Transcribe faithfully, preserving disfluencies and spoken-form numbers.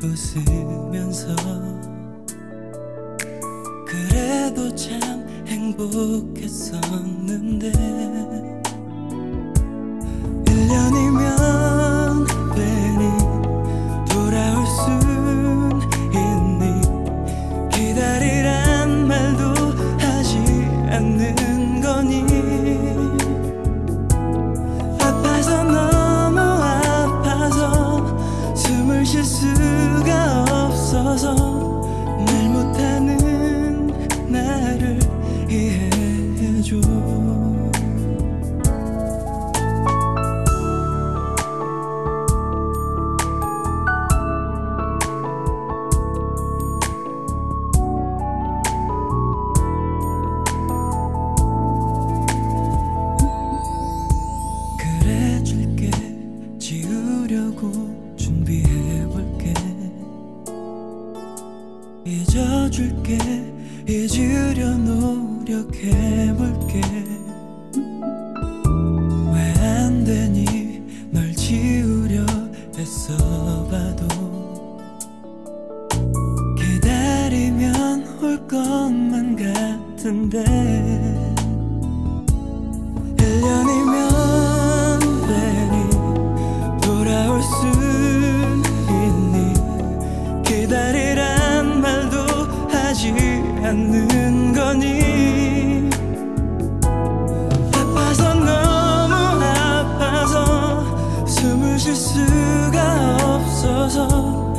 웃으면서 그래도 참 행복했었는데 일 년이면 괜히 돌아올 순 있니 기다리란 말도 하지 않는 거니 아파서 너무 아파서 숨을 쉴 수가 없어서 말 못하는 나를 이해해줘 그래 줄게 지우려고 준비해볼게 잊어줄게 잊으려 노력해볼게 왜 안 되니 널 지우려 애써봐도 기다리면 올 것만 같은데 일 년이면 괜히 돌아올 순 있니 기다리란 말도 하지 않는 거니 아파서 너무 아파서 숨을 쉴 수가 없어서